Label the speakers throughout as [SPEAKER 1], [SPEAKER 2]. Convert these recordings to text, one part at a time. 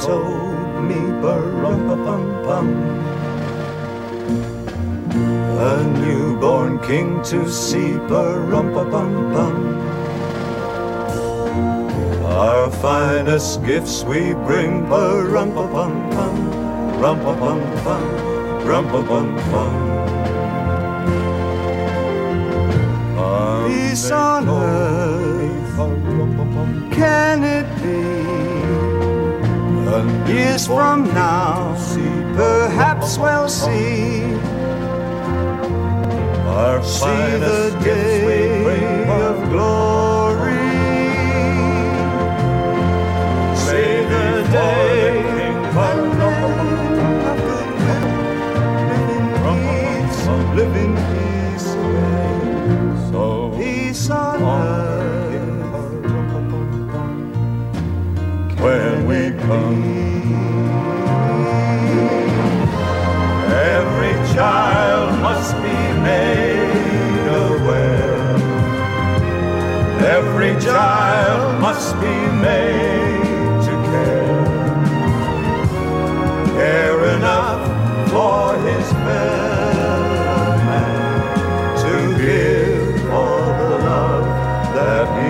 [SPEAKER 1] told me, ba-rum-pa-pum-pum, a newborn king to see, ba-rum-pa-pum-pum. Our finest gifts we bring, ba-rum-pa-pum-pum, rum-pa-pum-pum, rum-pa-pum-pum. Peace on earth, can it be? Years from now, perhaps we'll see the day of glory. See the day of goodwill, live in peace, so peace on earth when we come. Every child must be made aware. Every child must be made to care enough for his fellow man, to give all the love that he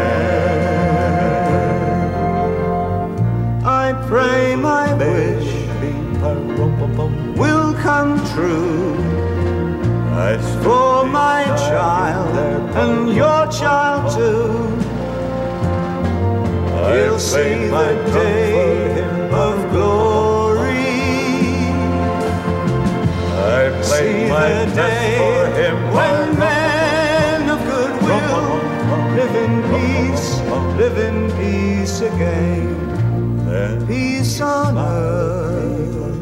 [SPEAKER 1] can. I pray my wish will come true for my child and your child too. He'll see the day of glory. I see the day when men of goodwill live in peace again. Peace on earth,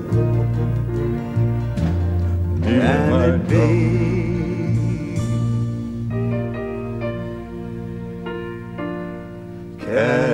[SPEAKER 1] can it be? Can